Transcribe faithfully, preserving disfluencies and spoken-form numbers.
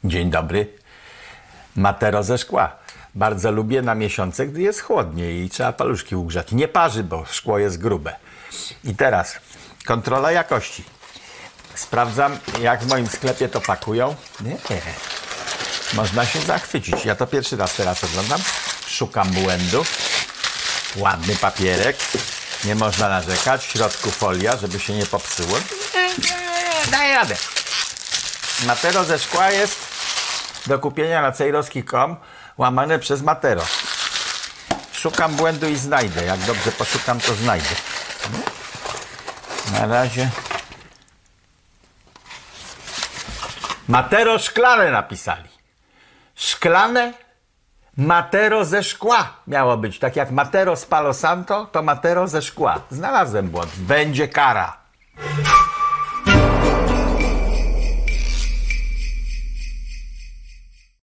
Dzień dobry. Matero ze szkła. Bardzo lubię na miesiące, gdy jest chłodniej i trzeba paluszki ugrzać. Nie parzy, bo szkło jest grube. I teraz kontrola jakości. Sprawdzam, jak w moim sklepie to pakują. Nie. Można się zachwycić. Ja to pierwszy raz teraz oglądam. Szukam błędu. Ładny papierek. Nie można narzekać. W środku folia, żeby się nie popsuło. Nie, nie, daj radę. Matero ze szkła jest do kupienia na cejrowski kropka com łamane przez Matero. Szukam błędu i znajdę. Jak dobrze poszukam, to znajdę. Na razie Matero szklane napisali. Szklane Matero ze szkła miało być. Tak jak Matero z Palo Santo, to Matero ze szkła. Znalazłem błąd. Będzie kara.